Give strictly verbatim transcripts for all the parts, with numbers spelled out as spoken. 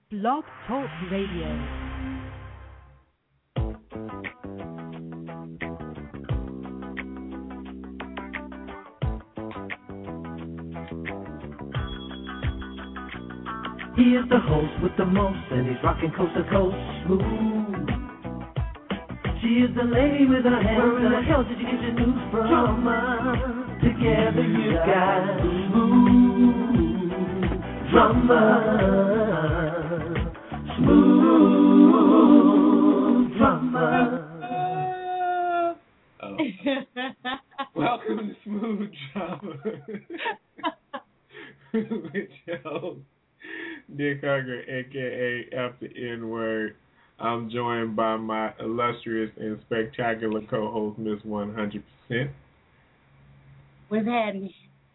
Blog Talk Radio. He is the host with the most, and he's rocking coast to coast smooth. She is the lady with her hands. Where in the hell did you get your news from? Drama. Together you got smooth drama. Smooth drama. Oh. Welcome to Smooth Drama with your host, Dick Hugger, aka F the N-word. I'm joined by my illustrious and spectacular co-host, Miss one hundred percent. We've had me.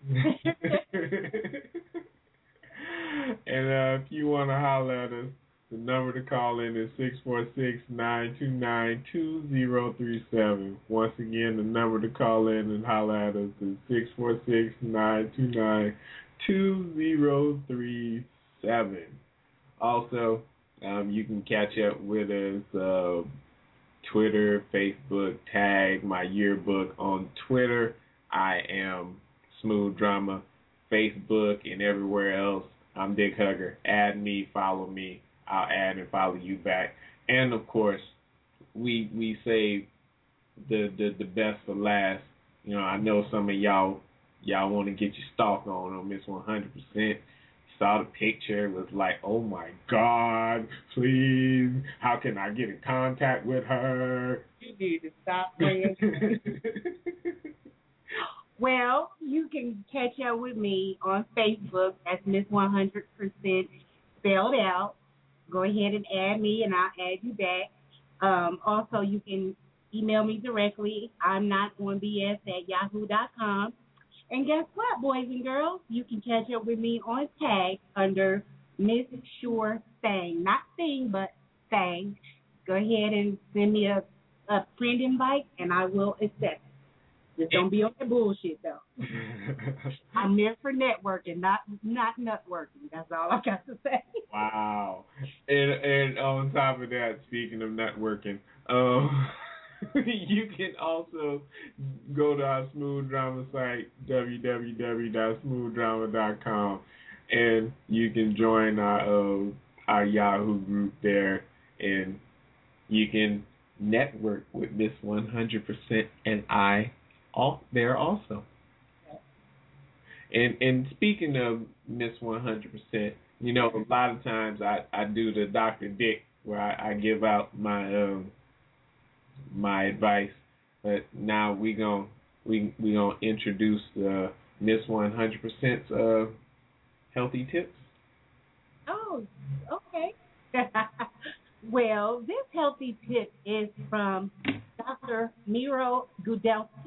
And uh, if you want to holler at us, the number to call in is six four six, nine two nine, two zero three seven. Once again, the number to call in and holler at us is six four six, nine two nine, two zero three seven. Also, um, you can catch up with us uh, Twitter, Facebook, tag my yearbook on Twitter. I am Smooth Drama. Facebook and everywhere else, I'm Dick Hugger. Add me, follow me. I'll add and follow you back. And of course, we we say the the, the best for last. You know, I know some of y'all y'all want to get your stalk on on Miss one hundred percent. Saw the picture, was like, oh my God, please, how can I get in contact with her? You need to stop playing. Well, you can catch up with me on Facebook. That's Miss one hundred percent spelled out. Go ahead and add me, and I'll add you back. Um, also, you can email me directly. I'm not on B S at yahoo dot com. And guess what, boys and girls? You can catch up with me on tag under Miss Sure Thang. Not Thing, but Thang. Go ahead and send me a, a friend invite, and I will accept it. Just don't be on that bullshit, though. I'm there for networking, not not networking. That's all I got to say. Wow. And and on top of that, speaking of networking, um, you can also go to our Smooth Drama site, w w w dot smooth drama dot com, and you can join our uh, our Yahoo group there, and you can network with Miss one hundred percent and I. All there also. And and speaking of Miss one hundred percent, you know, a lot of times I, I do the Doctor Dick where I, I give out my um my advice, but now we gon' we we gonna introduce the Miss one hundred percent's uh healthy tips. Oh, okay. Well, this healthy tip is from Doctor Miro Gudelsky.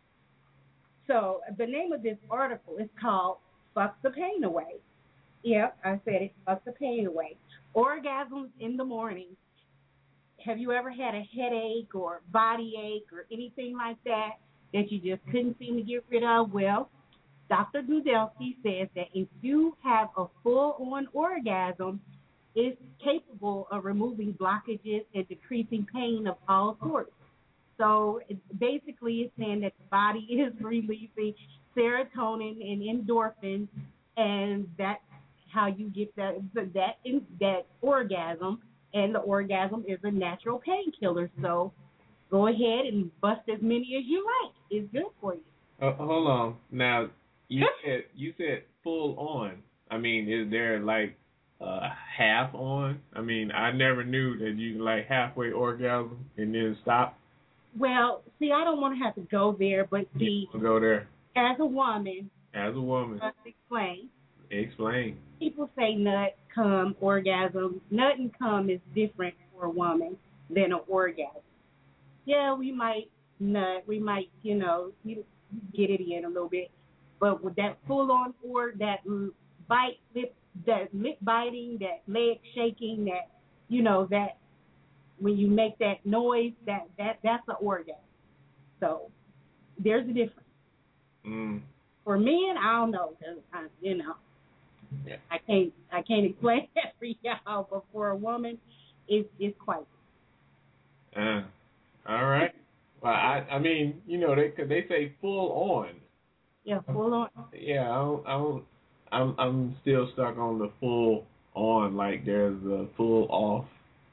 So the name of this article is called Fuck the Pain Away. Yep, I said it, Fuck the Pain Away. Orgasms in the morning. Have you ever had a headache or body ache or anything like that that you just couldn't seem to get rid of? Well, Doctor Gudelsky says that if you have a full-on orgasm, it's capable of removing blockages and decreasing pain of all sorts. So it basically it's saying that the body is releasing serotonin and endorphins, and that's how you get that that that orgasm. And the orgasm is a natural painkiller. So go ahead and bust as many as you like. It's good for you. Uh, hold on. Now you said you said full on. I mean, is there like uh, half on? I mean, I never knew that you can like halfway orgasm and then stop. Well, see, I don't want to have to go there, but see, go there. As a woman, as a woman, let's explain. Explain. People say nut, cum, orgasm. Nut and cum is different for a woman than an orgasm. Yeah, we might nut, we might, you know, get it in a little bit, but with that full-on or that bite, lip, that lip biting, that leg shaking, that, you know, that. When you make that noise, that, that that's an orgasm. So there's a difference. Mm. For men, I don't know. I, you know. Yeah. I can't I can't explain that for y'all, but for a woman, it's it's quite. Uh, all right. Well, I I mean, you know, they cause they say full on. Yeah, full on. Yeah, I don't, I don't, I'm I'm still stuck on the full on. Like there's a full off.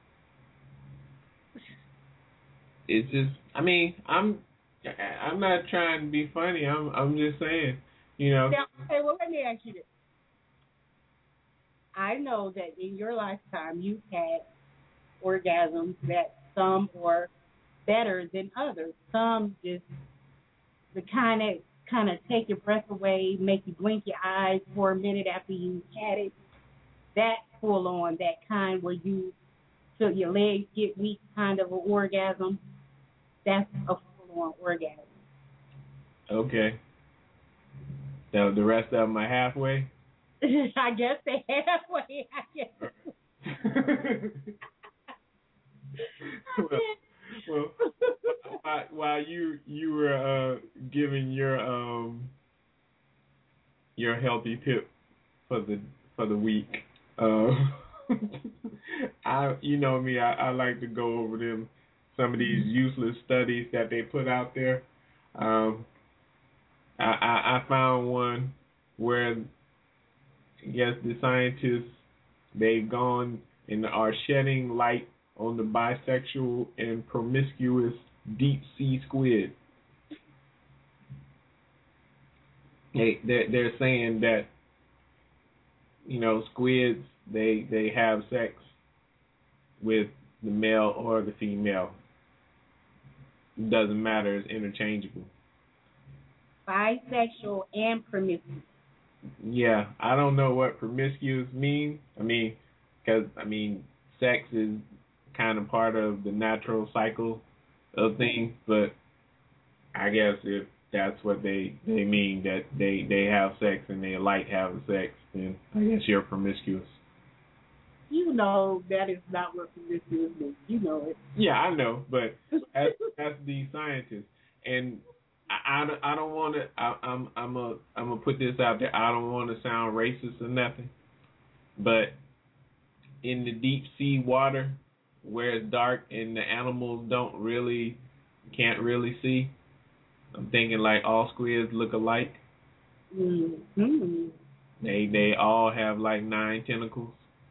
It's just, I mean, I'm I'm not trying to be funny. I'm I'm just saying, you know. Now, okay, well, let me ask you this. I know that in your lifetime you've had orgasms that some are better than others. Some just the kind of kind of take your breath away, make you blink your eyes for a minute after you had it. That full on, that kind where you feel your legs get weak, kind of an orgasm. That's a full on orgasm. Okay. So the rest of them are halfway. I guess they halfway. I guess. well, well, while, while you you were uh, giving your um your healthy tip for the for the week, uh, I you know me, I, I like to go over them some of these useless studies that they put out there. Um, I, I I found one where I guess the scientists they've gone and are shedding light on the bisexual and promiscuous deep sea squid. They they're, they're saying that you know squids they they have sex with the male or the female. It doesn't matter. It's interchangeable. Bisexual and promiscuous. Yeah, I don't know what promiscuous means. I mean, because I mean, sex is kind of part of the natural cycle of things, but I guess if that's what they, they mean, that they, they have sex and they like having sex, then I guess you're promiscuous. You know that is not what promiscuous means. You know it. Yeah, I know, but that's, that's the scientists. And I, I, I don't want to, I'm I'm a, I'm going to put this out there. I don't want to sound racist or nothing, but in the deep sea water where it's dark and the animals don't really, can't really see, I'm thinking like all squids look alike. Mm-hmm. They they all have like nine tentacles.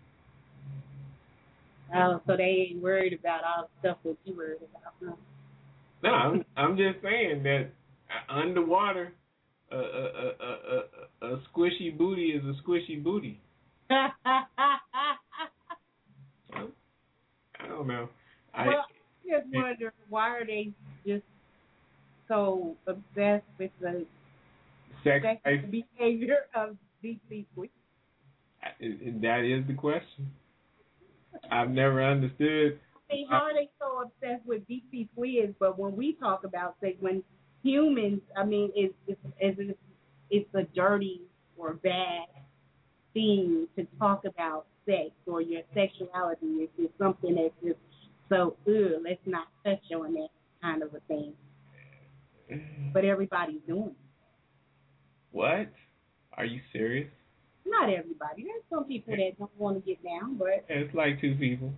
Oh, so they ain't worried about all the stuff that you worried about, huh? No, I'm I'm just saying that underwater, a a a a, a squishy booty is a squishy booty. I don't know. I well, I just wonder why are they just so obsessed with the sex sexual behavior of deep sea squids? That is the question. I've never understood. I mean, how are they so obsessed with deep sea squids? But when we talk about sex, when humans, I mean, it's it's it's, it's a dirty or bad thing to talk about sex or your sexuality. It's just something that's just so, ugh, let's not touch on that kind of a thing. But everybody's doing it. What? Are you serious? Not everybody. There's some people that don't want to get down, but it's like two people.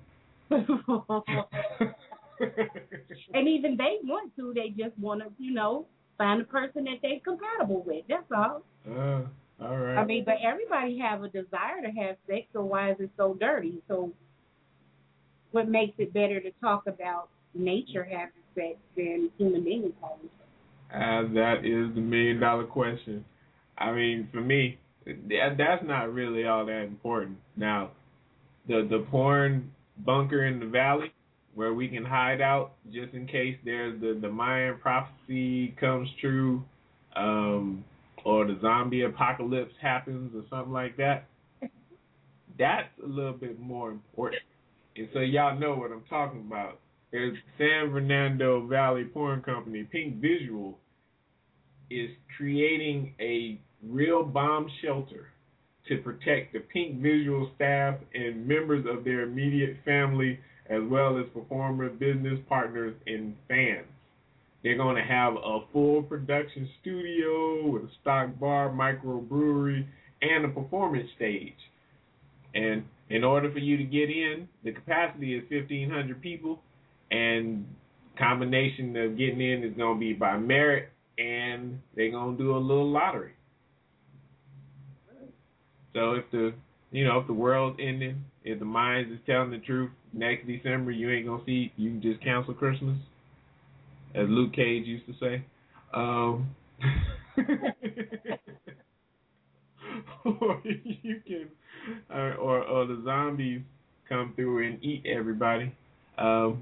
And even they want to. They just want to, you know, find a person that they're compatible with. That's all. Uh, all right. I mean, but everybody have a desire to have sex, so why is it so dirty? So what makes it better to talk about nature having sex than human beings having sex? Uh, that is the million dollar question. I mean, for me, that, that's not really all that important. Now, the the porn bunker in the valley where we can hide out just in case there's the, the Mayan prophecy comes true, um, or the zombie apocalypse happens or something like that, that's a little bit more important. And so y'all know what I'm talking about. There's San Fernando Valley Porn Company, Pink Visual, is creating a real bomb shelter to protect the Pink Visual staff and members of their immediate family, as well as performer, business partners, and fans. They're going to have a full production studio with a stock bar, microbrewery, and a performance stage. And in order for you to get in, the capacity is fifteen hundred people, and combination of getting in is going to be by merit, and they're going to do a little lottery. So if the you know if the world's ending, if the Mayans is telling the truth, next December you ain't gonna see, you can just cancel Christmas, as Luke Cage used to say. Um, or you can, uh, or or the zombies come through and eat everybody. Um,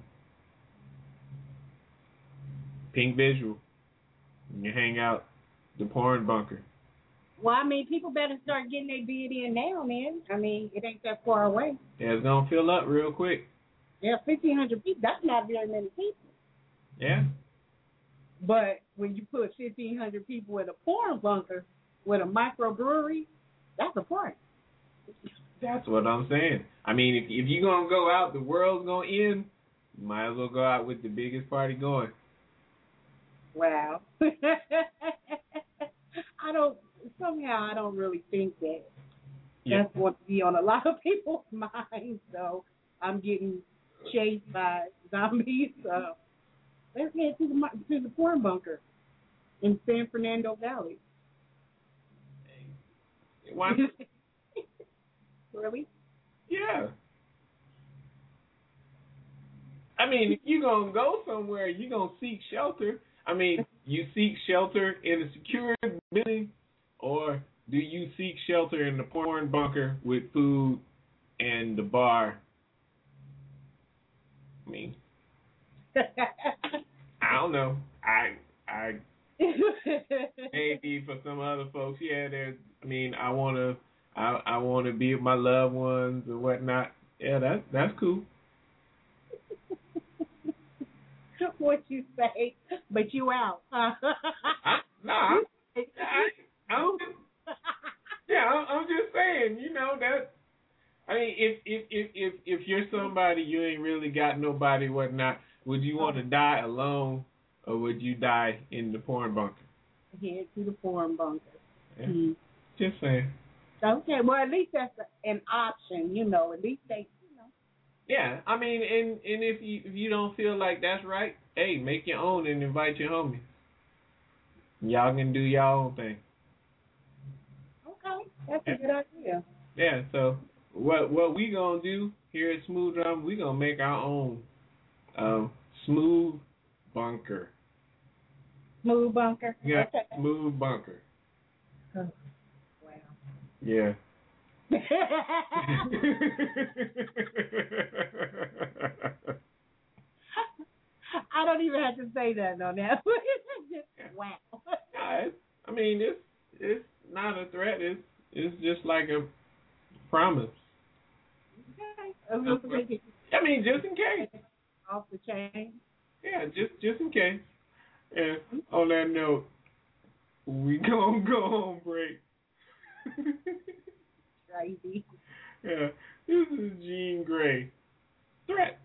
pink visual. You hang out the porn bunker. Well, I mean, people better start getting their bid in now, man. I mean, it ain't that far away. Yeah, it's gonna fill up real quick. Yeah, fifteen hundred people. That's not very many people. Yeah. But when you put fifteen hundred people in a porn bunker with a microbrewery, that's a party. That's what I'm saying. I mean, if if you're gonna go out, the world's gonna end. You might as well go out with the biggest party going. Wow. I don't. Somehow I don't really think that Yeah. that's going to be on a lot of people's minds. So I'm getting chased by zombies. So let's head to the mi- to the porn bunker in San Fernando Valley. Why? Really? Yeah. I mean, if you're going to go somewhere, you're going to seek shelter. I mean, you seek shelter in a secure building, or do you seek shelter in the porn bunker with food and the bar? I mean, I don't know. I, I, maybe for some other folks, yeah, there's, I mean, I want to, I, I want to be with my loved ones and whatnot. Yeah, that's, that's cool. What you say, but you out. I, no, I, I, I don't, yeah, I'm, I'm just saying, you know, that, I mean, if, if, if, if, if you're somebody, you ain't really got nobody, whatnot, would you want to die alone, or would you die in the porn bunker? Head to the porn bunker. Yeah. Mm-hmm. Just saying. Okay, well, at least that's a, an option, you know, at least they, you know. Yeah, I mean, and, and if you if you don't feel like that's right, hey, make your own and invite your homies. Y'all can do y'all own thing. Okay, that's yeah. a good idea. Yeah, so what what we gonna do here at Smooth Drum, we gonna make our own um, smooth bunker. Smooth bunker? Yeah, okay. Smooth bunker. Oh, wow. Yeah. I don't even have to say that on that. Wow. Yeah, it's, I mean, it's it's not a threat. It's it's just like a promise. Okay. I mean, just in case. Off the chain. Yeah, just just in case. And on that note, we gonna go on break. Crazy. Yeah, this is Jean Grey. Threat.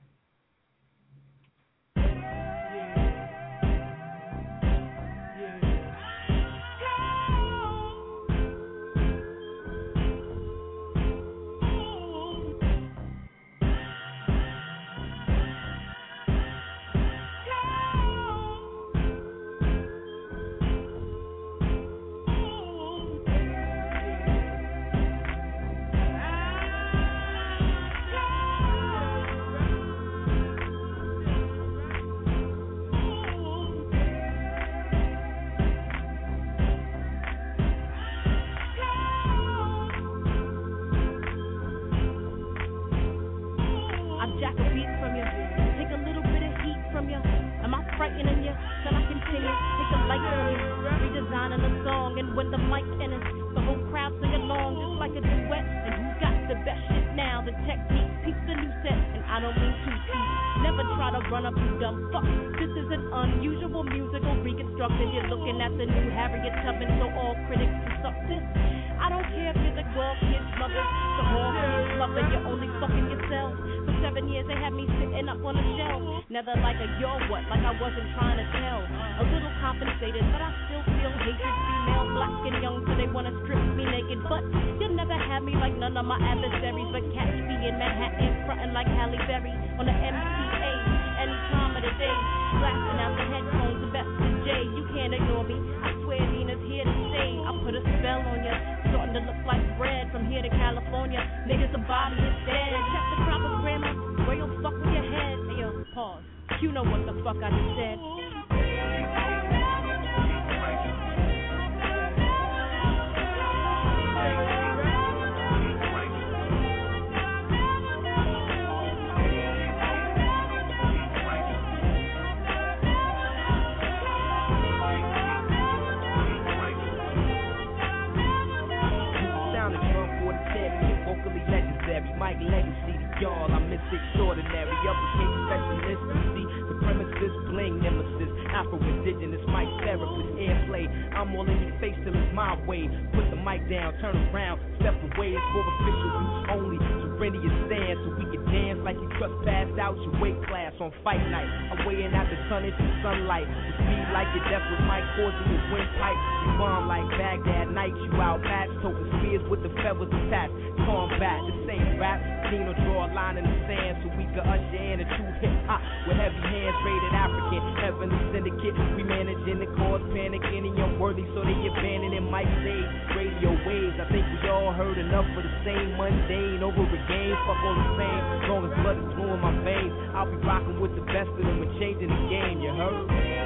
seven years they had me sitting up on a shelf. Never like a yo what, like I wasn't trying to tell. A little compensated, but I still feel hatred. Female, black and young, so they wanna strip me naked. But you'll never have me like none of my adversaries. But catch me in Manhattan, frontin' like Halle Berry on the M C A. Any time of the day, blasting out the headphones, the best of J. You can't ignore me. I swear Nina's here to stay. I put a spell on ya, starting to look like bread from here to California. Niggas, the body is dead. Check the proper grammar, where you'll fuck with your head. Hey, yo, pause. You know what the fuck I just said. Mike Legacy to y'all, I'm Miss Extraordinary, uppercase specialist, see, supremacist, bling, nemesis, Afro-Indigenous, mic therapist, airplay, I'm all in your face till it's my way, put the mic down, turn around, step away, it's for official use only, surrender your stand so we can dance like you trespassed out your weight class on fight night, I'm weighing out the tonnage in sunlight, the speed like your death with Mike causing your windpipe, you bomb like Baghdad nights, you out match, toting spears with the feathers attached, combat, this ain't rap. Dino draw a line in the sand so we can usher in a true hip hop with heavy hands, rated African, heavenly syndicate. We managing the cause panicking and unworthy, so they abandoning mic stage, radio waves. I think we all heard enough of the same mundane over again. Fuck all the same, as long as blood is flowing my veins. I'll be rocking with the best of them and changing the game. You heard?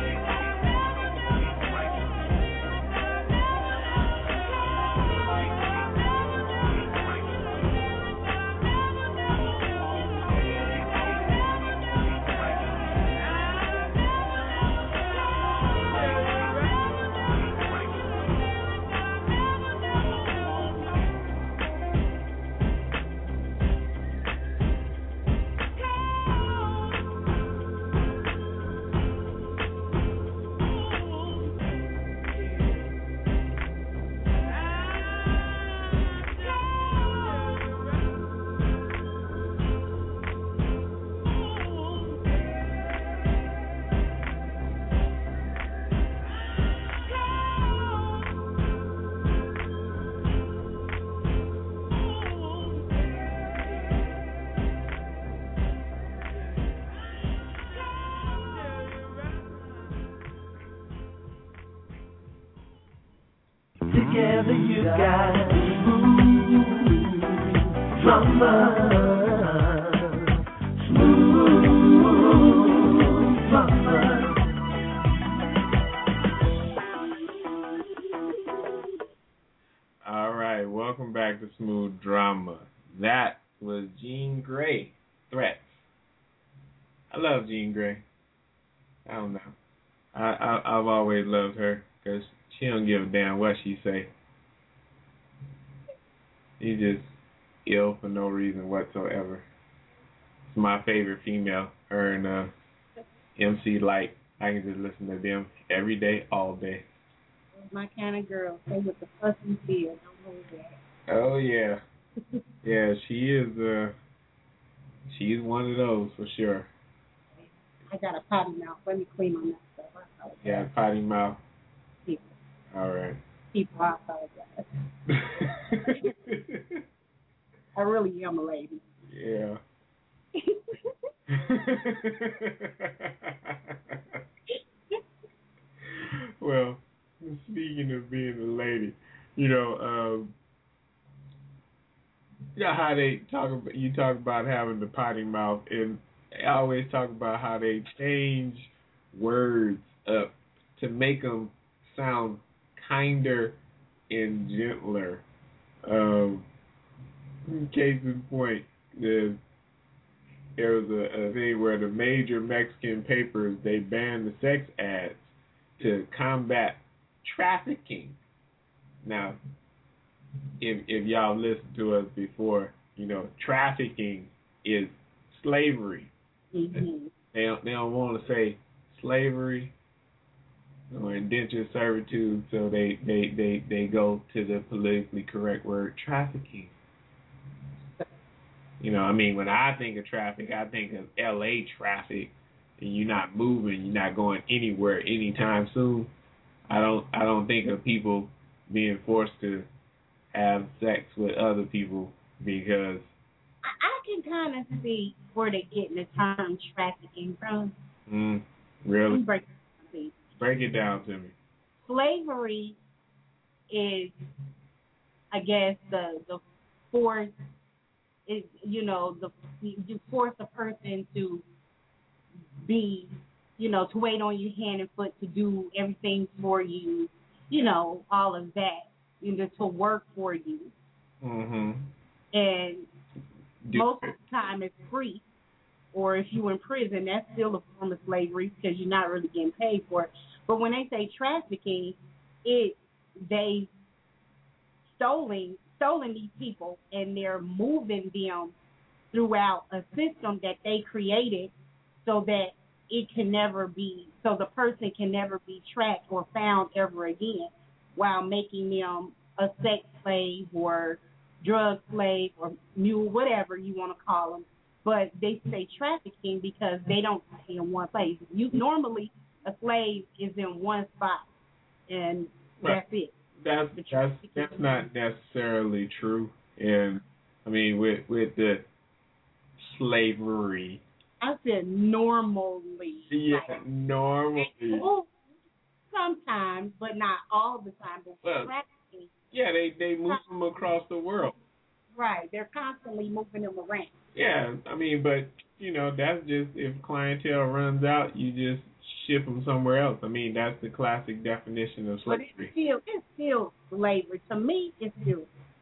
Together you got smooth drama, smooth drama. All right, welcome back to Smooth Drama. That was Jean Grey, Threats. I love Jean Grey. I don't know. I, I I've always loved her because she don't give a damn what she say. She's just ill for no reason whatsoever. It's my favorite female. Her and uh, M C Light. I can just listen to them every day, all day. My kind of girl. They with the fuss and fear. Don't hold that. Oh yeah, yeah. She is. Uh, she's one of those for sure. I got a potty mouth. Let me clean my mouth up. I apologize. Yeah, potty mouth. People. All right. People, I apologize. I really am a lady. Yeah. Well, speaking of being a lady, you know, um, you know how they talk about, you talk about having the potty mouth, and they always talk about how they change words up to make them sound kinder and gentler. Um, case in point, the, there was a, a thing where the major Mexican papers, they banned the sex ads to combat trafficking. Now, if if y'all listened to us before, you know, trafficking is slavery. Mm-hmm. They don't, they don't want to say slavery or indentured servitude, so they, they, they, they go to the politically correct word, trafficking. You know, I mean, when I think of traffic, I think of L A traffic, and you're not moving, you're not going anywhere anytime soon. I don't, I don't think of people being forced to have sex with other people because. I can kind of see where they're getting the term trafficking from. Mm, really? Break it down, break it down to me. Slavery is, I guess, the the force is, you know, the you force a person to be, you know, to wait on your hand and foot, to do everything for you, you know, all of that, you know, to work for you. Mm-hmm. And do most it. of the time it's free, or if you're in prison, that's still a form of slavery because you're not really getting paid for it. But when they say trafficking, it they stolen stolen these people and they're moving them throughout a system that they created so that it can never be, so the person can never be tracked or found ever again, while making them a sex slave or drug slave or mule, whatever you want to call them. But they say trafficking because they don't stay in one place. You normally a slave is in one spot, and Right. that's it. That's that's that's not necessarily true. And I mean, with with the slavery. I said normally. Yeah, like, normally. well, sometimes, but not all the time. But Well, trafficking, yeah, they they move them across the world. right? They're constantly moving them around. Yeah, I mean, but you know, that's just if clientele runs out, you just ship them somewhere else. I mean, that's the classic definition of But slavery. it's still, it's still slavery. To me, it's still.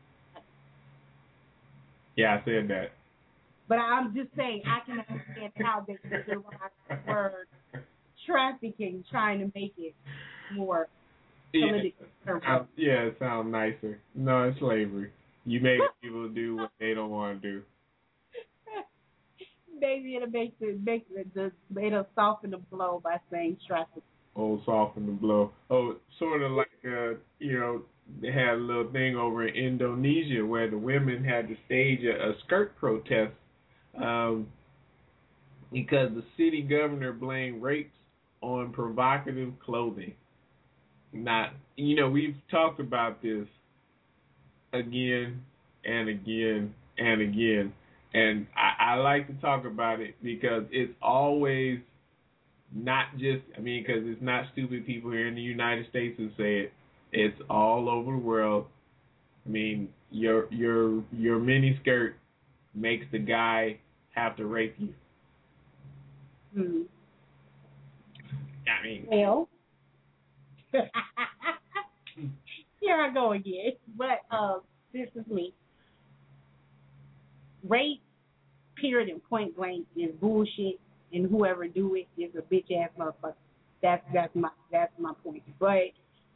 Yeah, I said that. But I'm just saying, I can understand how they derive the word trafficking, trying to make it more Yeah, politically correct. uh, yeah, it sounds nicer. No, it's slavery. You make people do what they don't want to do. Maybe it'll make the make the, the it'll soften the blow by saying trafficking. Oh, soften the blow. Oh, sort of like uh, you know, they had a little thing over in Indonesia where the women had to stage a, a skirt protest um, because the city governor blamed rapes on provocative clothing. Not, you know, we've talked about this again and again and again, and I, I like to talk about it because it's always not just, I mean, because it's not stupid people here in the United States who say it. It's all over the world. I mean, your your your mini skirt makes the guy have to rape you. Hmm. I mean, Well, here I go again. But uh, this is me. Rape, period, and point blank is bullshit, and whoever do it is a bitch ass motherfucker. That's that's my that's my point. But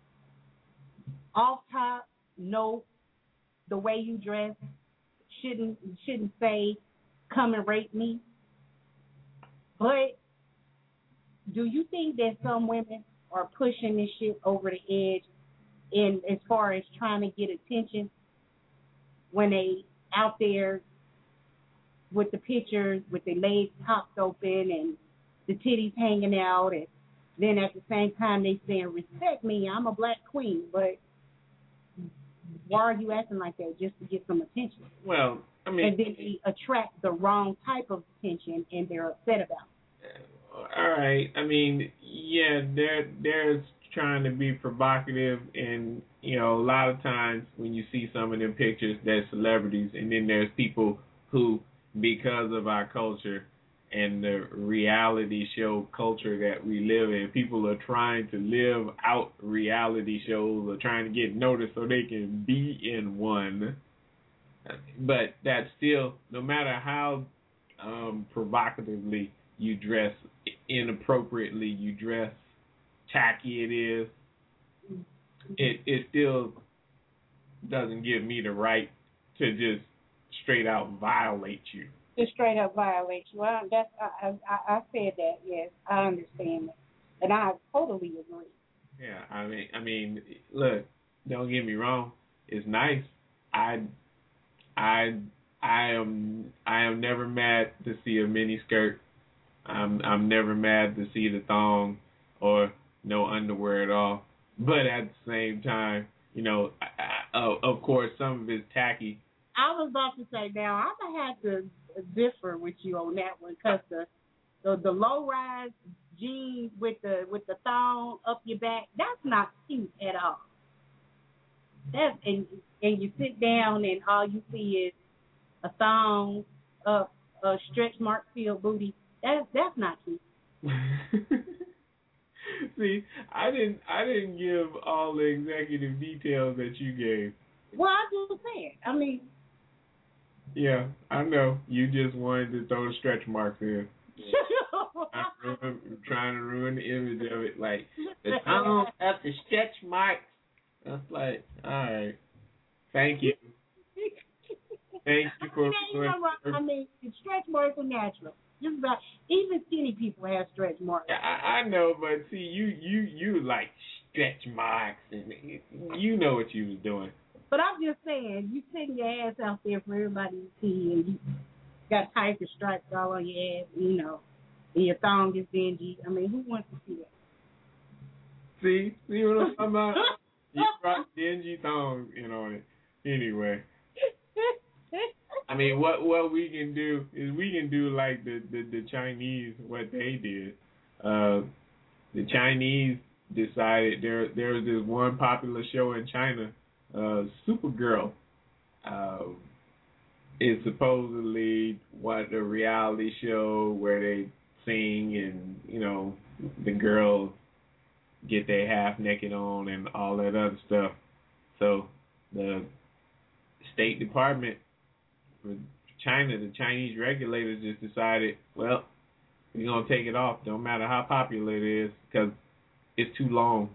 off top, no, the way you dress shouldn't shouldn't say come and rape me. But do you think that some women are pushing this shit over the edge in as far as trying to get attention when they out there with the pictures with their legs popped open and the titties hanging out, and then at the same time they saying respect me, I'm a black queen, but why are you acting like that just to get some attention? well, I mean, And then they attract the wrong type of attention and they're upset about it. all right. I mean, yeah, they're they're trying to be provocative, and you know, a lot of times when you see some of them pictures, there's celebrities, and then there's people who, because of our culture and the reality show culture that we live in, people are trying to live out reality shows or trying to get noticed so they can be in one. But that's still, no matter how um, provocatively you dress, inappropriately you dress, tacky it is, it it still doesn't give me the right to just straight out violate you. Just straight up violate you. Well, that's I, I I said that. Yes, I understand that, and I totally agree. Yeah, I mean, I mean, look, don't get me wrong. It's nice. I, I, I I am I am never mad to see a mini skirt. I'm I'm never mad to see the thong or no underwear at all. But at the same time, you know, I, I, of course, some of it's tacky. I was about to say now I'm gonna have to differ with you on that one because the, the the low rise jeans with the with the thong up your back, that's not cute at all. That's and and you sit down and all you see is a thong up a stretch mark filled booty. That's that's not cute. See, I didn't I didn't give all the executive details that you gave. Well, I'm just saying. I mean. Yeah, I know. You just wanted to throw the stretch marks in. I'm, I'm trying to ruin the image of it. Like, the thong up the stretch marks. That's like, all right. Thank you. Thank you for. I mean, you know what? I mean, the stretch marks are natural. Just about even skinny people have stretch marks. I, I know, but see, you you you like stretch marks, and you know what you was doing. But I'm just saying, you sitting your ass out there for everybody to see, and you got tiger stripes all on your ass, you know, and your thong is dingy. I mean, who wants to see that? See, see what I'm talking about? You rock dingy thongs, you know it. Anyway. I mean, what what we can do is we can do like the, the, the Chinese, what they did. Uh, the Chinese decided there there was this one popular show in China, uh, Supergirl. Uh, it's supposedly what a reality show where they sing and, you know, the girls get their half naked on and all that other stuff. So the State Department for China, the Chinese regulators just decided, well, we're going to take it off. Don't matter how popular it is because it's too long.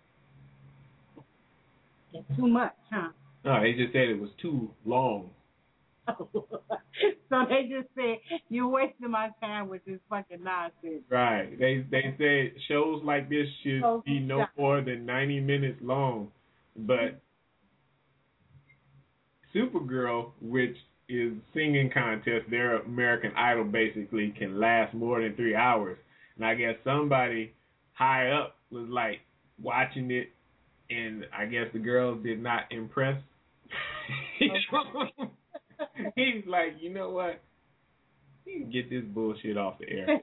It's too much, huh? No, they just said it was too long. So they just said, you're wasting my time with this fucking nonsense. Right. They they said shows like this should oh, be no more than ninety minutes long. But Supergirl, which is singing contest, their American Idol basically can last more than three hours. And I guess somebody high up was like watching it, and I guess the girls did not impress. Okay. He's like, you know what? You can get this bullshit off the air.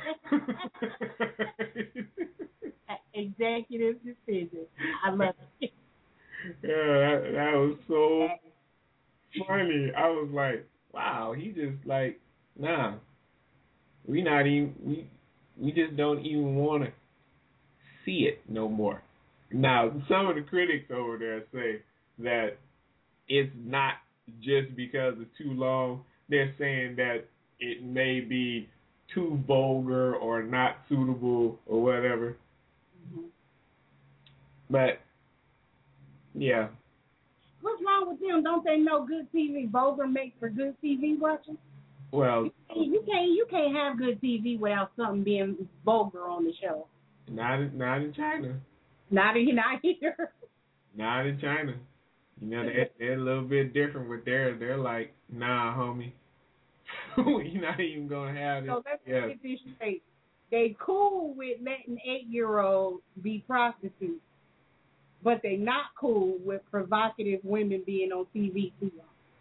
Executive decision. I love it. Yeah, that, that was so funny. I was like, wow, he just like, nah. We not even we we just don't even want to see it no more. Now, some of the critics over there say that it's not just because it's too long. They're saying that it may be too vulgar or not suitable or whatever. Mm-hmm. But yeah. What's wrong with them? Don't they know good T V vulgar makes for good T V watching? Well, you can't you can't have good T V without something being vulgar on the show. Not not in China. Not in not here. Not in China. You know, they're, they're a little bit different with theirs. They're like, nah, homie. You're not even going to have this. So let's yeah. get this straight. They cool with letting eight-year-olds be prostitutes, but they not cool with provocative women being on T V too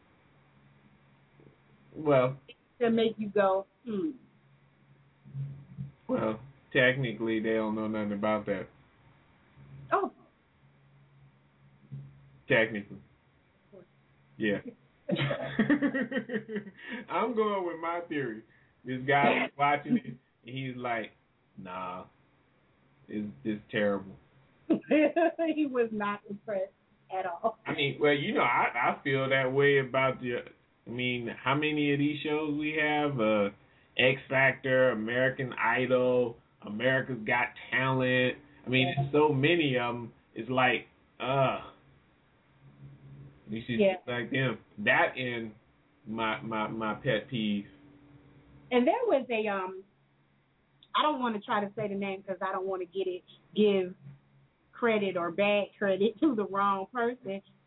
long. Well. To make you go, hmm. Well, technically, they don't know nothing about that. Oh. Technically. Yeah. I'm going with my theory. This guy was watching it, and he's like, nah, it's, it's terrible. He was not impressed at all. I mean, well, you know, I, I feel that way about the, I mean, how many of these shows we have? Uh, X Factor, American Idol, America's Got Talent. I mean, there's so many of them. It's like, uh, you should yeah. like them. That and my my my pet peeve. And there was a um, I don't want to try to say the name because I don't want to get it give credit or bad credit to the wrong person.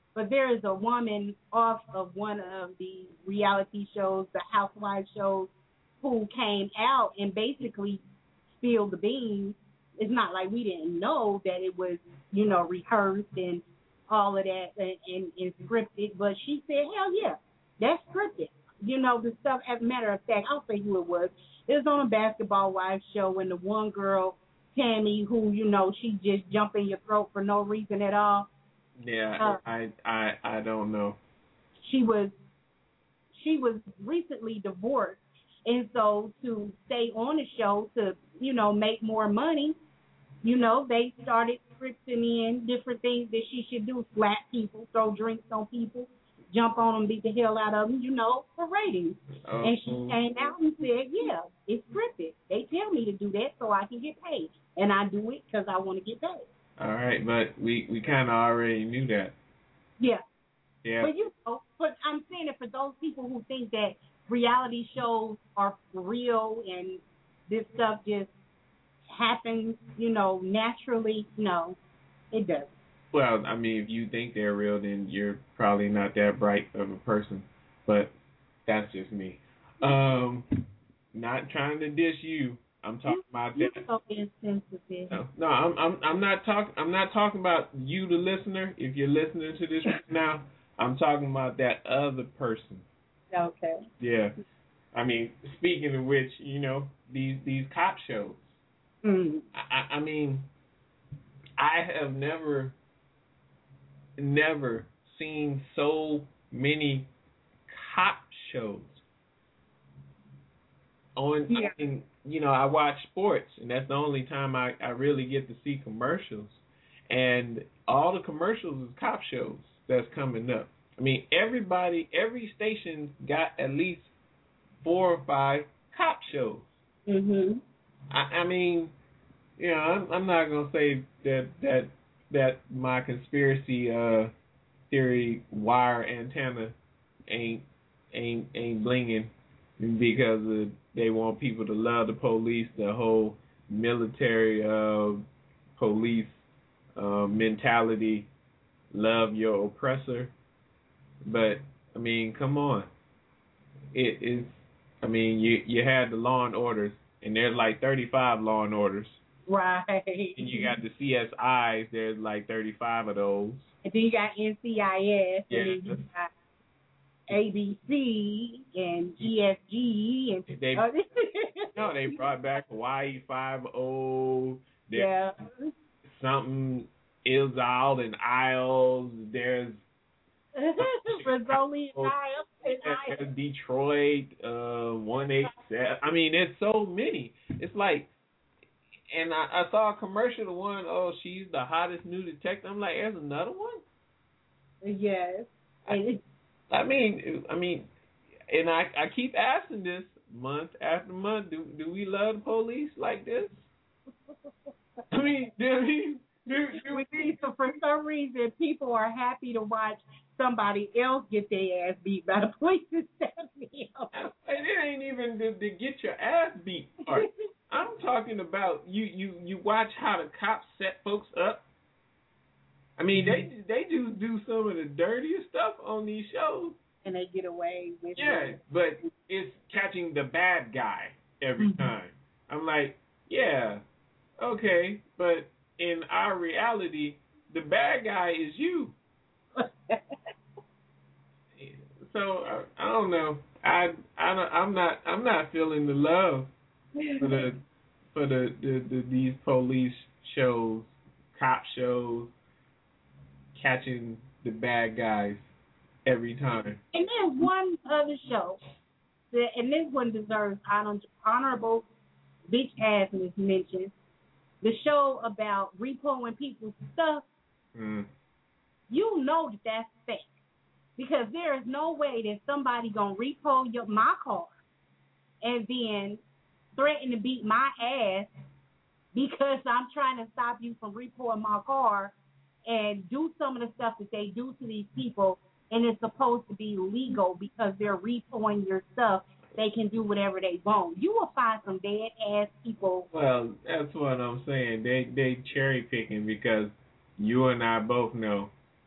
but there is a woman off of one of the reality shows, the Housewives shows, who came out and basically spilled the beans. It's not like we didn't know that it was, you know, rehearsed and all of that and, and, and scripted, but she said, hell yeah, that's scripted. You know, the stuff, as a matter of fact, I'll say who it was. It was on a Basketball Wives show, and the one girl, Tammy, who, you know, she just jump in your throat for no reason at all. Yeah, uh, I, I I don't know. She was she was recently divorced, and so to stay on the show to, you know, make more money, you know, they started scripting in different things that she should do: slap people, throw drinks on people, jump on them, beat the hell out of them, you know, for ratings. Oh. And she came out and said, yeah, it's scripted. They tell me to do that so I can get paid, and I do it because I want to get paid. All right, but we, we kind of already knew that. Yeah. Yeah. But, you know, but I'm saying it for those people who think that reality shows are real and this stuff just happens, you know, naturally. No, it doesn't. Well, I mean, if you think they're real, then you're probably not that bright of a person. But that's just me. Um, not trying to diss you. I'm talking about You're that. so insensitive. No, no, I'm I'm I'm not talking. I'm not talking about you, the listener. If you're listening to this right now, I'm talking about that other person. Okay. Yeah, I mean, speaking of which, you know, these these cop shows. Mm. I, I mean, I have never, never seen so many cop shows. On, Yeah. I mean, you know, I watch sports, and that's the only time I, I really get to see commercials. And all the commercials is cop shows that's coming up. I mean, everybody, every station got at least four or five cop shows. Mm-hmm. I, I mean, you know, I'm, I'm not gonna say that that that my conspiracy uh, theory wire antenna ain't ain't ain't blinging because of, they want people to love the police, the whole military uh, police uh, mentality, love your oppressor. But I mean, come on, it is. I mean, you you had the Law and Orders, and there's like thirty-five Law and Orders. Right. And you got the C S Is. There's like thirty-five of those. And then you got N C I S, Yeah. and then you got A B C and E S G, and They uh, no, they brought back Hawaii Five O. yeah, Something Ilzal and Isles. There's Rizzoli and Isles. there's Detroit, uh, one eight seven. I mean, there's so many. It's like, and I, I saw a commercial. The one, oh, she's the hottest new detective. I'm like, there's another one. Yes. I, I mean, I mean, and I I keep asking this month after month. Do do we love the police like this? I mean, do we? Do, do we see, so for some reason, people are happy to watch somebody else get their ass beat by the police instead of me. And it ain't even the, the get your ass beat part. I'm talking about you, you, you watch how the cops set folks up. I mean, they they do do some of the dirtiest stuff on these shows. And they get away with yeah, it. But it's catching the bad guy every Mm-hmm. time. I'm like, yeah, okay, but in our reality, the bad guy is you. So I, I don't know. I I don't, I'm not I'm not feeling the love for the for the, the, the these police shows, cop shows, catching the bad guys every time. And there's one other show, that, and this one deserves honor, honorable bitch assness mention. The show about repoing people's stuff. Mm. You know that that's fake, because there is no way that somebody gonna repo your my car and then threaten to beat my ass because I'm trying to stop you from repoing my car and do some of the stuff that they do to these people, and it's supposed to be legal because they're repoing your stuff. They can do whatever they want. You will find some dead ass people. Well, that's what I'm saying. They they cherry picking because you and I both know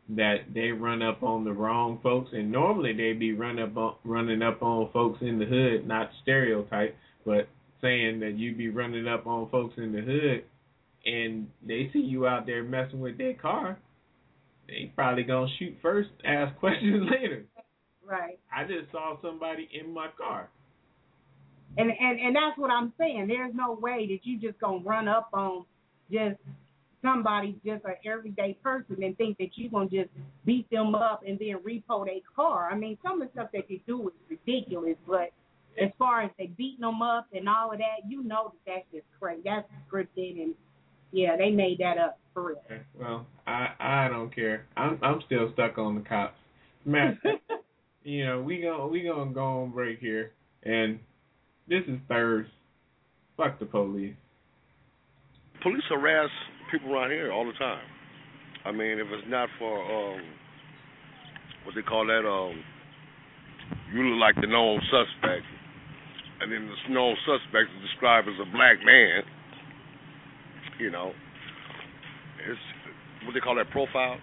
that they run up on the wrong folks, and normally they be run up on, running up on folks in the hood, not stereotype, but saying that you be running up on folks in the hood, and they see you out there messing with their car, they probably gonna shoot first, ask questions later. Right. I just saw somebody in my car. And and and that's what I'm saying. There's no way that you just gonna run up on just somebody, just an everyday person, and think that you're going to just beat them up and then repo their car. I mean, some of the stuff that they do is ridiculous, but as far as they beating them up and all of that, you know that that's just crazy. That's scripted, and, yeah, they made that up for real. Okay, well, I I don't care. I'm I'm still stuck on the cops. Man, you know, we gonna, we gonna go on break here, and this is Thursday. Fuck the police. Police harass people around here all the time. I mean, if it's not for um, what they call that, um, you look like the known suspect, and then the known suspect is described as a black man. You know, it's what they call that, profile.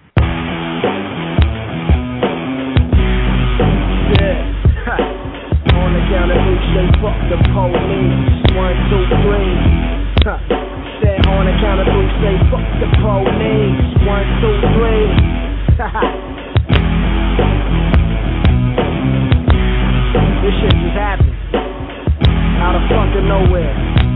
Yeah, on the count of three, say fuck the police. One, two, three. Huh. Said on the count of three, say fuck the police. One, two, three. This shit just happened out of fucking nowhere.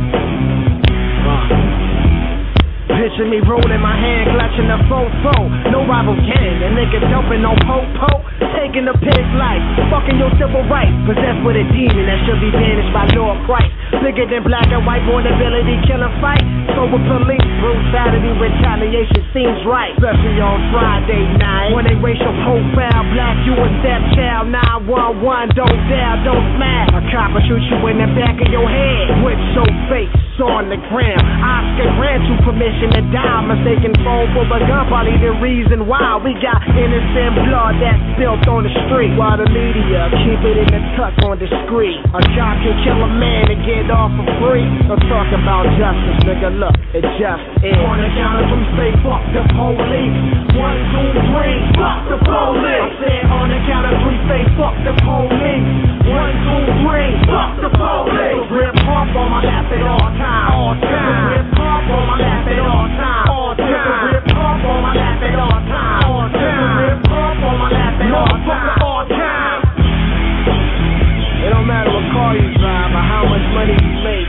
Uh. Picture me rolling my hand, clutching the fofo. No rival gang, a nigga dumping on po-po. Taking the piss like fucking your civil rights. Possessed with a demon that should be banished by Lord Christ. Bigger than black and white, vulnerability, killing fight. So with police brutality, retaliation seems right. Especially on Friday night, when they racial profile, black, you a stepchild. nine one one, don't dare, don't smash. A cop will shoot you in the back of your head. With your face on the ground. Oscar grant you permission to die. Mistaken phone for a gun, probably the reason why we got innocent blood that's spilled on the street. While the media keep it in the tuck on discreet. A cop can kill a man and get off for free. Don't talk about justice, nigga, look, it just is. On the count of three, say fuck the police. One, two, three, fuck the police. I said on the count of three, say fuck the police. One, two, three, fuck the police. Rip off on my lap at all times. All time. Rip off on my lap at all times. All time. Rip off on my lap at all times. All time. Rip off on my lap at all times. All time. It don't matter what car you drive or how much money you make.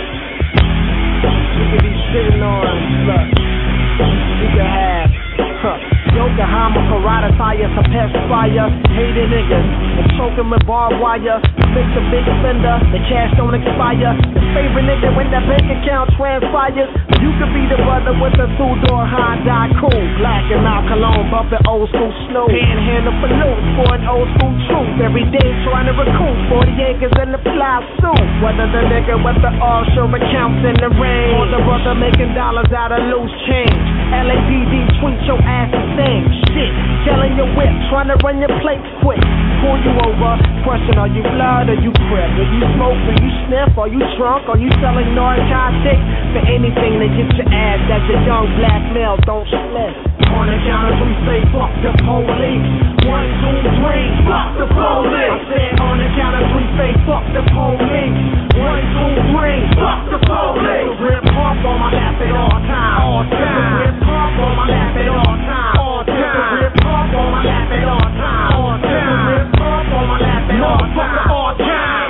You could be sitting on, look, you could have, huh. Yokohama, Karada tires, a pacifier, hating niggas, and choking with barbed wire. Makes a big spender, the cash don't expire. The favorite nigga when that bank account transpires. You could be the brother with the two-door Honda cool. Black and Mount Cologne, bumping old school snow. Panhandle for loot, for an old school truth. Every day trying to recoup forty acres in the fly suit. Whether the nigga with the offshore accounts in the rain, or the brother making dollars out of loose change. L A P D tweet your ass the same shit. Killing your whip, trying to run your plates quick. Pull you over, question, are you blood or you crip? Are you smoke, or you sniff, are you drunk, are you selling narcotics? For anything to get your ass, that's a young black male, don't slip. On the count of three, say fuck the police. One, two, three, fuck the police. I said on the count of three, say fuck the police. One, two, three, fuck the police. Rip off on my lap at all times. All time. Rip off on my lap at all times. All time. Rip off on my lap at all times. All time. Rip off on my lap at all times. All time.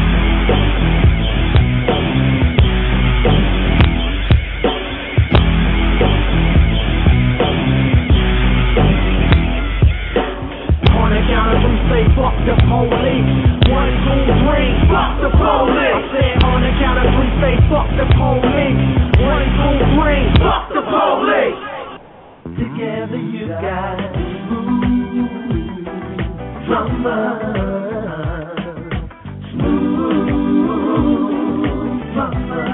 On the count of three, say fuck the police. One, two, three, fuck the police. I said on the count of three, say fuck the police. One, two, three, fuck the police. Together you got smooth drama, smooth drama.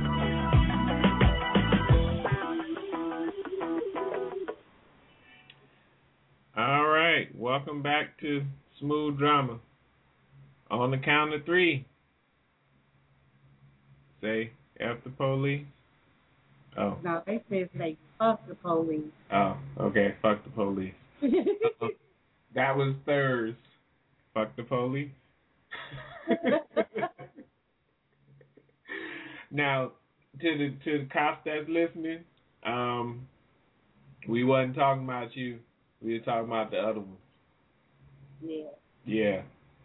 All right, welcome back to Smooth Drama. On the count of three, say F the police. Oh. No, they said say fuck the police. Oh, okay, fuck the police. uh, that was Thurs. Fuck the police. Now, to the to the cops that's listening, um, we wasn't talking about you. We were talking about the other ones. Yeah. Yeah.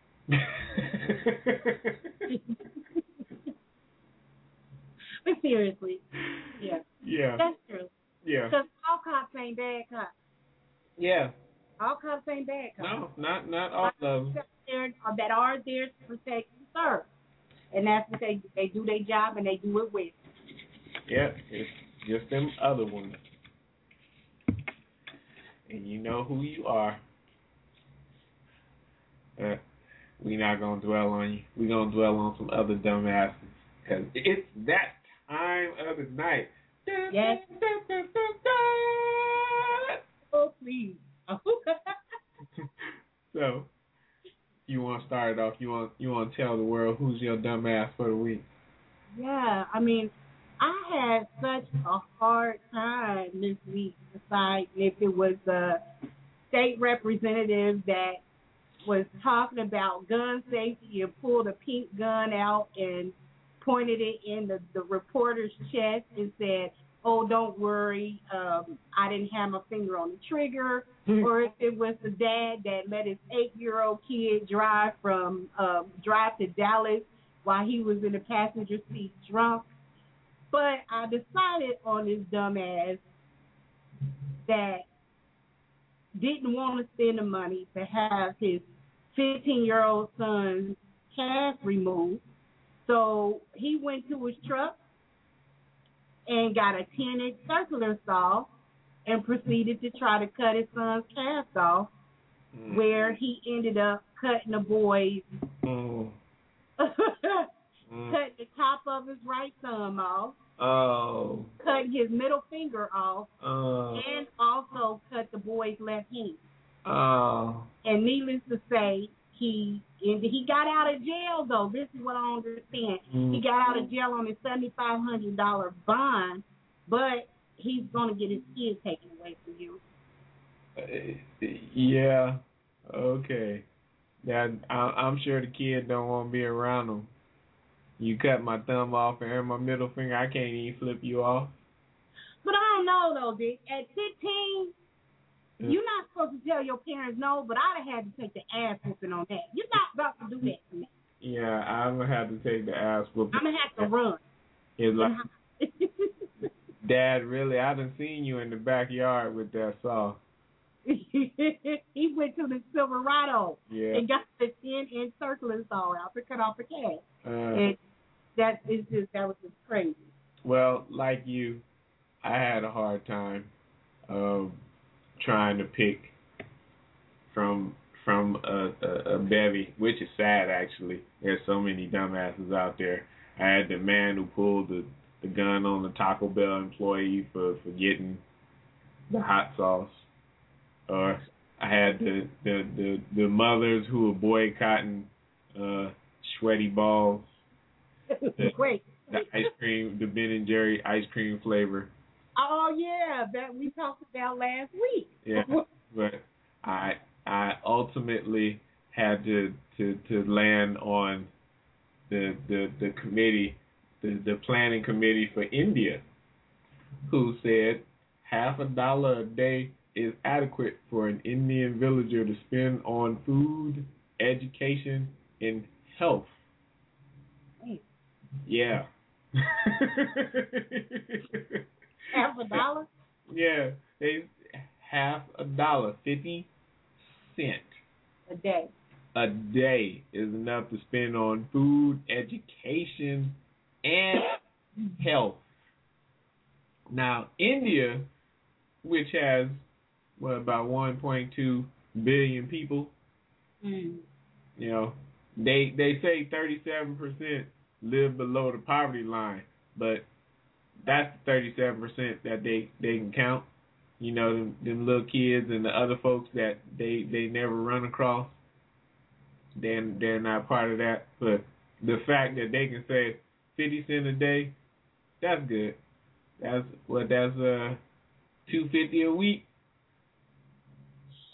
But seriously, yeah. Yeah. That's true. Yeah. Because all cops ain't bad cops. Yeah. All cops ain't bad cops. No, not not all of them. That are there to protect and serve. And that's what they they do their job and they do it well. Yeah, it's just them other ones. And you know who you are. Uh, we not going to dwell on you. we going to dwell on some other dumbasses. Because it's that time of the night. Yes. Oh, please. So, you want to start it off? You want you want to tell the world who's your dumbass for the week? Yeah, I mean, I had such a hard time this week deciding if it was a state representative that was talking about gun safety and pulled a pink gun out and pointed it in the, the reporter's chest and said, oh, don't worry, um, I didn't have my finger on the trigger, or if it was the dad that let his eight-year-old kid drive from um, drive to Dallas while he was in the passenger seat drunk. But I decided on this dumbass that didn't want to spend the money to have his fifteen-year-old son's calf removed. So he went to his truck and got a ten-inch circular saw and proceeded to try to cut his son's calf off, mm. where he ended up cutting the boy's, mm. cutting the top of his right thumb off, oh. cutting his middle finger off, oh. and also cut the boy's left hand. Oh. And needless to say, he and he got out of jail, though. This is what I understand. Mm. He got out of jail on his seventy-five hundred dollars bond, but he's going to get his kid taken away from him. Uh, yeah, okay. That I, I'm sure the kid don't want to be around him. You cut my thumb off and my middle finger, I can't even flip you off. But I don't know, though, Dick. At fifteen, yeah. You're not supposed to tell your parents no, but I'd have had to take the ass whooping on that. You're not about to do that to me. Yeah, I'm going to have to take the ass whooping. I'm going to have to run. It's like, Dad, really, I done seen you in the backyard with that saw. He went to the Silverado yeah. and got the ten-inch circular saw out to cut off the calf. Uh, and that is just that was just crazy. Well, like you, I had a hard time um, trying to pick from from a, a, a bevy, which is sad actually. There's so many dumbasses out there. I had the man who pulled the, the gun on the Taco Bell employee for, for getting the hot sauce. Or I had the the, the, the mothers who were boycotting uh, sweaty balls. The, Wait. The ice cream, the Ben and Jerry ice cream flavor. Oh yeah, that we talked about last week. Yeah, but I I ultimately had to, to, to land on the the the committee, the, the planning committee for India, who said half a dollar a day is adequate for an Indian villager to spend on food, education, and health. Yeah. Half a dollar? Yeah, they half a dollar, fifty cent a day. A day is enough to spend on food, education, and health. Now, India, which has what about one point two billion people, mm. you know, they they say thirty-seven percent live below the poverty line, but that's thirty-seven percent that they, they can count. You know, them, them little kids and the other folks that they, they never run across, then they're not part of that. But the fact that they can say fifty cents a day, that's good. That's what that's uh two fifty a week.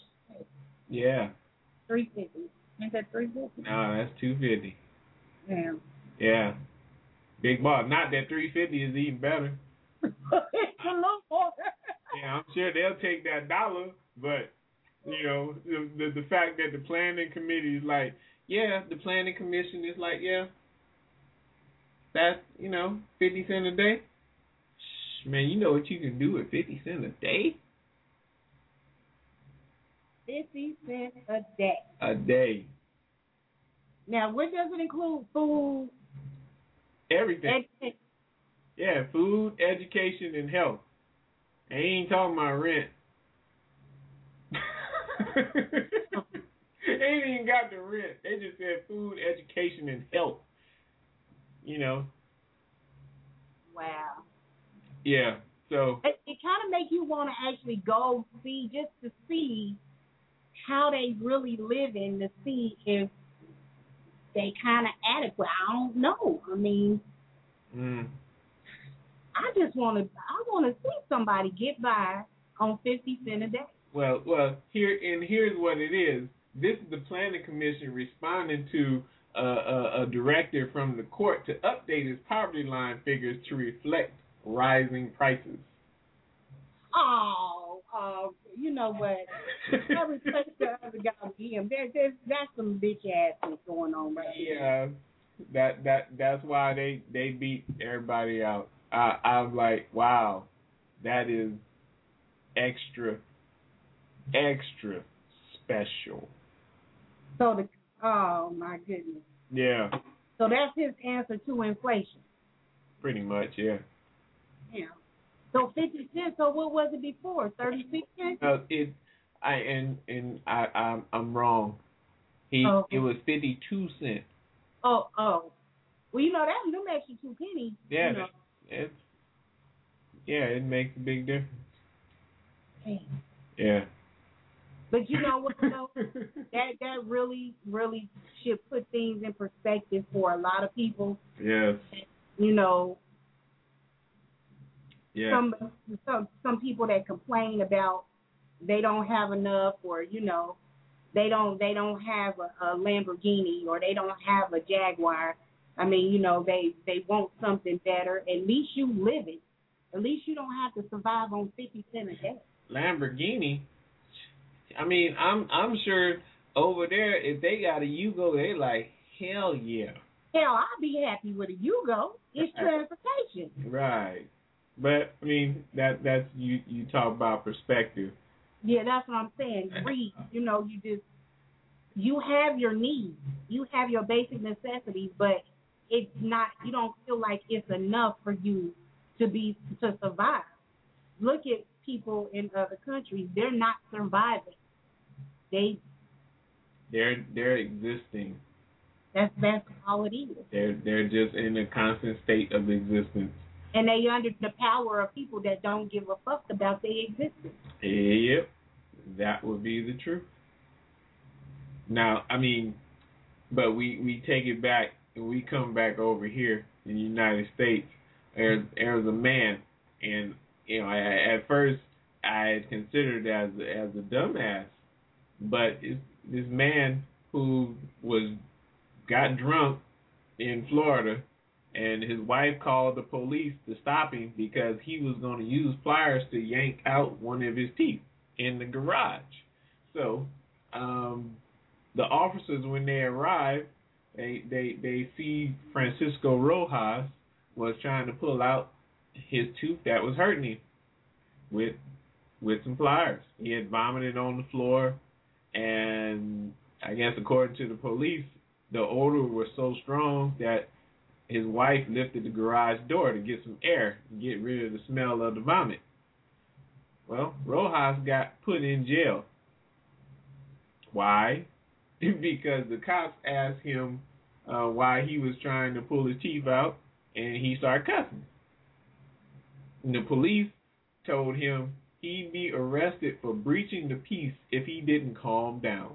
Yeah. Three fifty. Ain't that three fifty? No, that's two fifty. Yeah. Yeah. Big boss. Not that three fifty is even better. It's a little more. Yeah, I'm sure they'll take that dollar, but you know, the, the the fact that the planning committee is like, yeah, the planning commission is like, yeah, that's, you know, fifty cents a day. Shh, man, you know what you can do with fifty cents a day? Fifty cents a day. A day. Now, what does it include? Food. Everything. Education. Yeah, food, education, and health. They ain't talking about rent. They ain't even got the rent. They just said food, education, and health. You know. Wow. Yeah. So it, it kind of makes you want to actually go see, just to see how they really live in, to see if they kind of adequate. I don't know. I mean, mm. I just want to. I want to see somebody get by on fifty cents a day. Well, well, here and here's what it is. This is the planning commission responding to uh, a, a directive from the court to update its poverty line figures to reflect rising prices. Oh, uh, you know what? I respect the other guy with him. There, there's that's some bitch ass going on right Yeah, that that that's why they they beat everybody out. I I'm like, wow, that is extra, extra special. So the oh my goodness. Yeah. So that's his answer to inflation. Pretty much, yeah. Yeah. So fifty cents. So what was it before? Thirty six cents. No, it. I and and I I'm I'm wrong. He oh. It was fifty two cents. Oh oh. Well, you know that's them extra two pennies. Yeah. You know. It's yeah. It makes a big difference. Hey. Yeah. But you know what though? that that really really should put things in perspective for a lot of people. Yes. You know. Yeah. Some some some people that complain about they don't have enough, or you know, they don't they don't have a, a Lamborghini, or they don't have a Jaguar. I mean, you know, they they want something better. At least you live it. At least you don't have to survive on fifty cents a day. Lamborghini. I mean, I'm I'm sure over there if they got a Yugo, they like hell yeah. Hell, I'd be happy with a Yugo. It's transportation. Right. But I mean that that's you you talk about perspective. Yeah, that's what I'm saying. Read, you know, you just you have your needs, you have your basic necessities, but it's not. You don't feel like it's enough for you to be to survive. Look at people in other countries; they're not surviving. They they're they're existing. That's that's all it is. They're they're just in a constant state of existence. And they under the power of people that don't give a fuck about their existence. Yep, that would be the truth. Now, I mean, but we, we take it back and we come back over here in the United States. There's there's a man, and you know, I, at first I had considered it as as a dumbass, but it's this man who was got drunk in Florida. And his wife called the police to stop him because he was going to use pliers to yank out one of his teeth in the garage. So um, the officers, when they arrived, they, they, they see Francisco Rojas was trying to pull out his tooth that was hurting him with with some pliers. He had vomited on the floor, and I guess according to the police, the odor was so strong that his wife lifted the garage door to get some air and get rid of the smell of the vomit. Well, Rojas got put in jail. Why? Because the cops asked him uh, why he was trying to pull his teeth out, and he started cussing. And the police told him he'd be arrested for breaching the peace if he didn't calm down.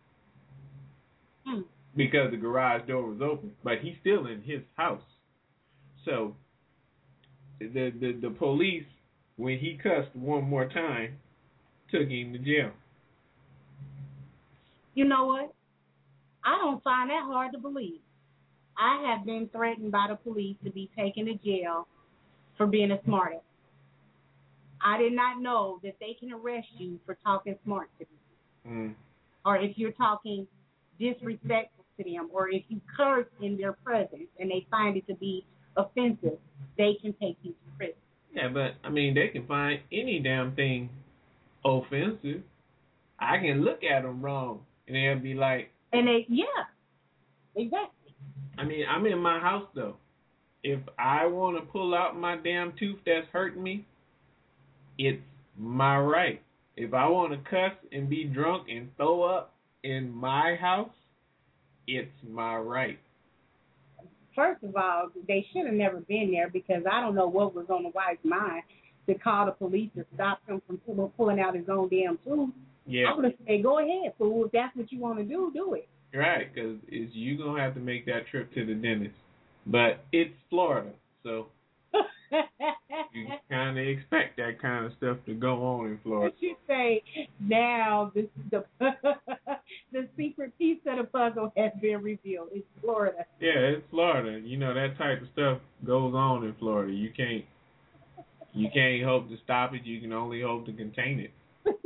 Hmm. Because the garage door was open, but he's still in his house. So the, the the police, when he cussed one more time, took him to jail. You know what? I don't find that hard to believe. I have been threatened by the police to be taken to jail for being a smartass. I did not know that they can arrest you for talking smart to them. Mm. Or if you're talking disrespectful to them, or if you curse in their presence and they find it to be offensive, they can take you to prison. Yeah, but, I mean, they can find any damn thing offensive. I can look at them wrong, and they'll be like... And they, yeah, exactly. I mean, I'm in my house, though. If I want to pull out my damn tooth that's hurting me, it's my right. If I want to cuss and be drunk and throw up in my house, it's my right. First of all, they should have never been there, because I don't know what was on the wife's mind to call the police to stop him from pulling out his own damn tooth. Yeah. I'm going to say, go ahead, fool. If that's what you want to do, do it. Right, because you going to have to make that trip to the dentist. But it's Florida, so you kind of expect that kind of stuff to go on in Florida. You say, now the, the, the secret piece of the puzzle has been revealed. It's Florida. Yeah, it's Florida. You know, that type of stuff goes on in Florida. You can't, you can't hope to stop it. You can only hope to contain it.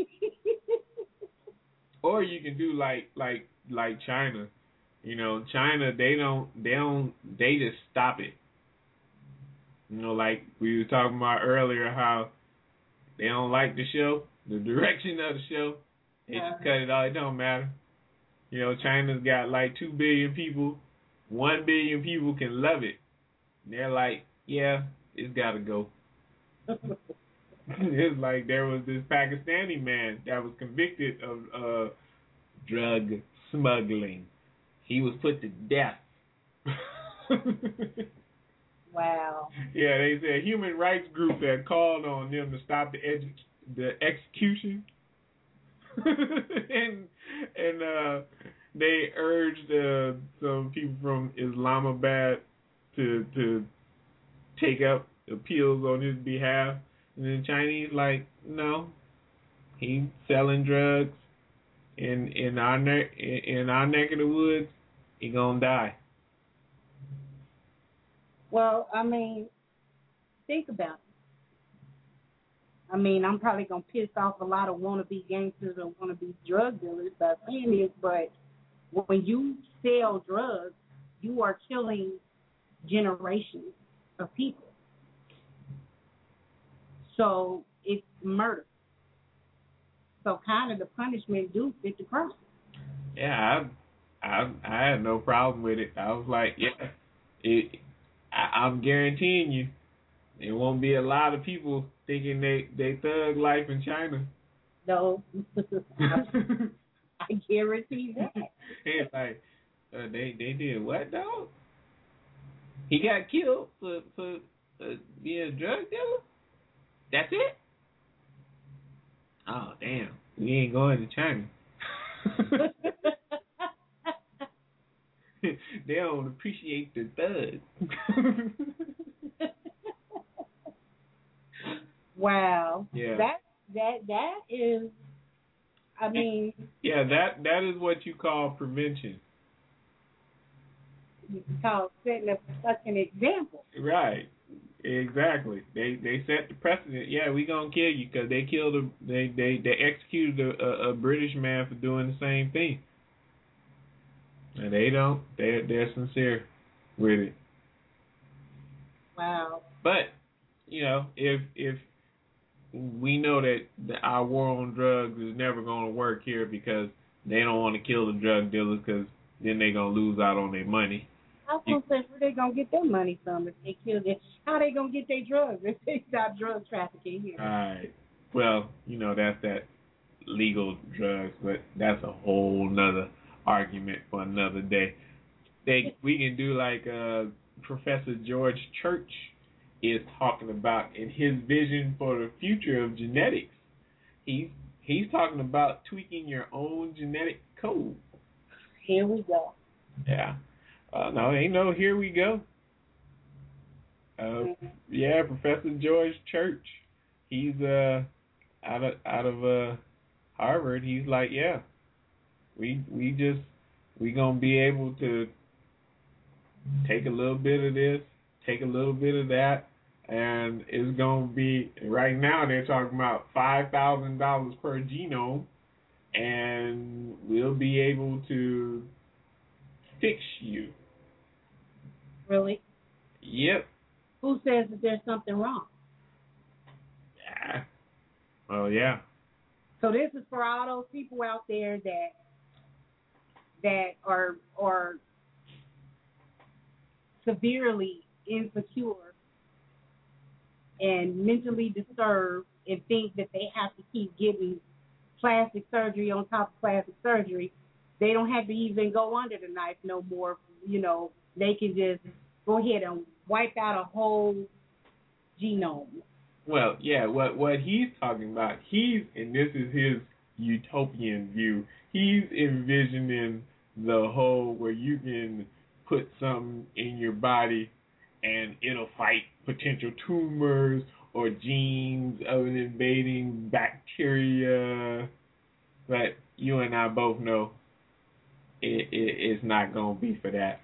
Or you can do like like like China. You know, China, they don't they don't they just stop it. You know, like we were talking about earlier, how they don't like the show, the direction of the show. They just cut it all. It don't matter. You know, China's got like two billion people. One billion people can love it. And they're like, yeah, it's got to go. It's like there was this Pakistani man that was convicted of uh, drug smuggling. He was put to death. Wow. Yeah, they said a human rights group had called on them to stop the edu- the execution, and and uh, they urged uh, some people from Islamabad to to take up appeals on his behalf. And the Chinese like, no, he's selling drugs in in our ne- in our neck of the woods. He gonna die. Well, I mean, think about it. I mean, I'm probably gonna piss off a lot of wannabe gangsters or wannabe drug dealers by saying this, but when you sell drugs, you are killing generations of people. So it's murder. So kind of the punishment do fit the crime. Yeah, I, I, I had no problem with it. I was like, yeah, it, I, I'm guaranteeing you, there won't be a lot of people thinking they, they thug life in China. No, I guarantee that. It's like, uh, they they did what, dog? He got killed for for uh, being a drug dealer? That's it? Oh, damn. We ain't going to China. They don't appreciate the thugs. Wow. Yeah. That that that is, I mean. Yeah, that that is what you call prevention. You call setting a fucking example. Right. Exactly. They they set the precedent. Yeah, we gonna kill you because they killed a they they they executed a, a, a British man for doing the same thing. And they don't. They they're sincere with it. Wow. But you know, if if we know that the, our war on drugs is never gonna work here because they don't want to kill the drug dealers because then they gonna lose out on their money. I was gonna say, where they gonna get their money from if they kill them? How they gonna get their drugs if they stop drug trafficking here? All right. Well, you know that's that legal drugs, but that's a whole nother argument for another day. They we can do like uh, Professor George Church is talking about in his vision for the future of genetics. He's he's talking about tweaking your own genetic code. Here we go. Yeah. Uh, no, ain't no here we go. Uh, yeah, Professor George Church. He's uh out of out of uh Harvard. He's like, yeah, we we just we gonna be able to take a little bit of this, take a little bit of that, and it's gonna be right now they're talking about five thousand dollars per genome, and we'll be able to fix you. Really? Yep. Who says that there's something wrong? Yeah. Well, yeah. So this is for all those people out there that that are are severely insecure and mentally disturbed and think that they have to keep getting plastic surgery on top of plastic surgery. They don't have to even go under the knife no more. You know, they can just go ahead and wipe out a whole genome. Well, yeah, what what he's talking about, he's, and this is his utopian view, he's envisioning the whole where you can put something in your body and it'll fight potential tumors or genes of an invading bacteria. But you and I both know it, it it's not going to be for that.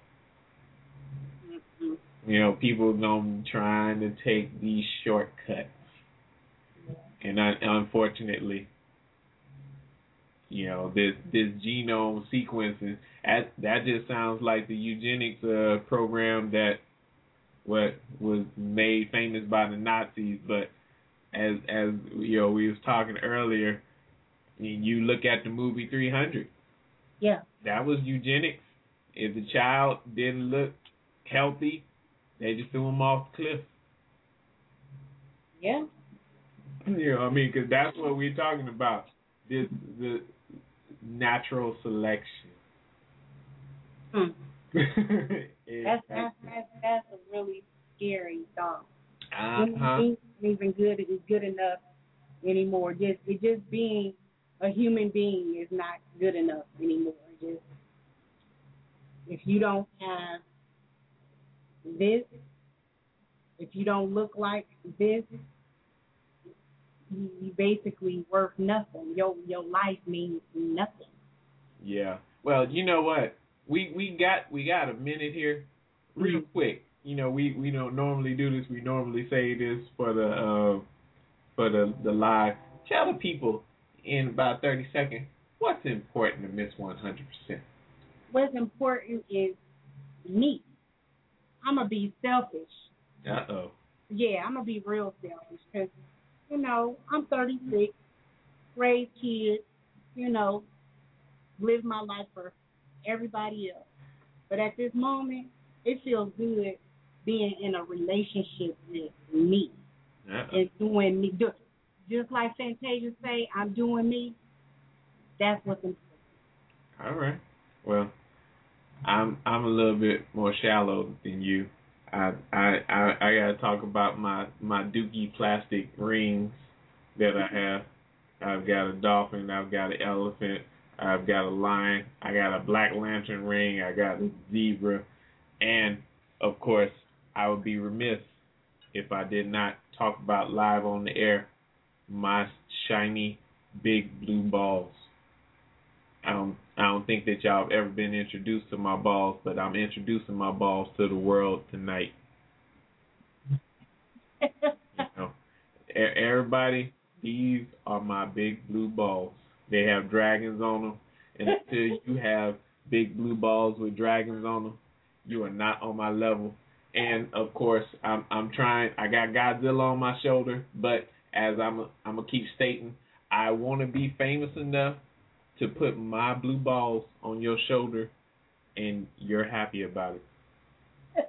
You know, people going to trying to take these shortcuts. And un- unfortunately, you know, this this genome sequencing, that, that just sounds like the eugenics uh, program that what was made famous by the Nazis. But as, as you know, we was talking earlier, I mean, you look at the movie three hundred. Yeah. That was eugenics. If the child didn't look healthy, they just threw him off the cliff. Yeah. You know, I mean, because that's what we're talking about. This the natural selection. Hmm. it, that's, that's that's that's a really scary thought. Uh-huh. Being even good is good enough anymore. Just it just being a human being is not good enough anymore. Just if you don't have this, if you don't look like this, you basically worth nothing. Your your life means nothing. Yeah. Well, you know what? We we got we got a minute here, real mm-hmm. quick. You know, we, we don't normally do this. We normally say this for the uh, for the the live. Tell the people in about thirty seconds what's important to Miss one hundred percent. What's important is me. I'm gonna be selfish. Uh oh. Yeah, I'm gonna be real selfish because, you know, I'm thirty-six, raised kids, you know, live my life for everybody else. But at this moment, it feels good being in a relationship with me. Uh-oh. And doing me. Just like Fantasia say, I'm doing me. That's what's important. All right. Well, I'm I'm a little bit more shallow than you. I I I, I gotta talk about my, my Dookie plastic rings that I have. I've got a dolphin, I've got an elephant, I've got a lion, I got a black lantern ring, I got a zebra, and of course I would be remiss if I did not talk about live on the air my shiny big blue balls. I don't, I don't think that y'all have ever been introduced to my balls, but I'm introducing my balls to the world tonight. You know, everybody, these are my big blue balls. They have dragons on them, and until you have big blue balls with dragons on them, you are not on my level. And of course, I'm I'm trying. I got Godzilla on my shoulder, but as I'm I'm gonna keep stating, I want to be famous enough to put my blue balls on your shoulder, and you're happy about it.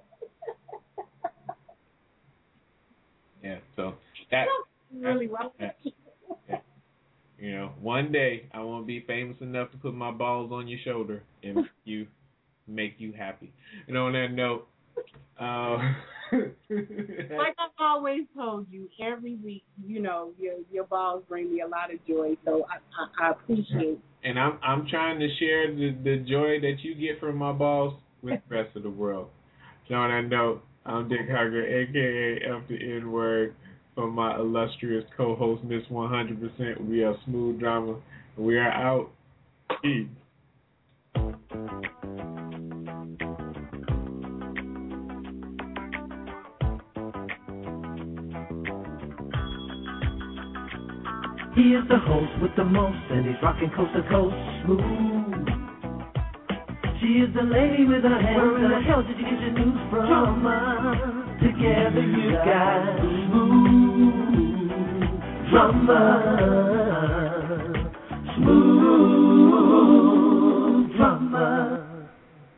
Yeah, so that really well. Yeah. You know, one day I want to be famous enough to put my balls on your shoulder and make you make you happy. And on that note, uh, like I've always told you, every week, you know, your your balls bring me a lot of joy. So I I, I appreciate it. And I'm I'm trying to share the, the joy that you get from my balls with the rest of the world. So on that note, I'm Dick Hugger, a k a. F the N-Word, from my illustrious co-host, Miss one hundred percent. We are Smooth Drama. We are out. Peace. He is the host with the most, and he's rocking coast to coast smooth. She is the lady with her hands. Where in the hell did you get your news from? Drama. Together you got smooth drama. Smooth.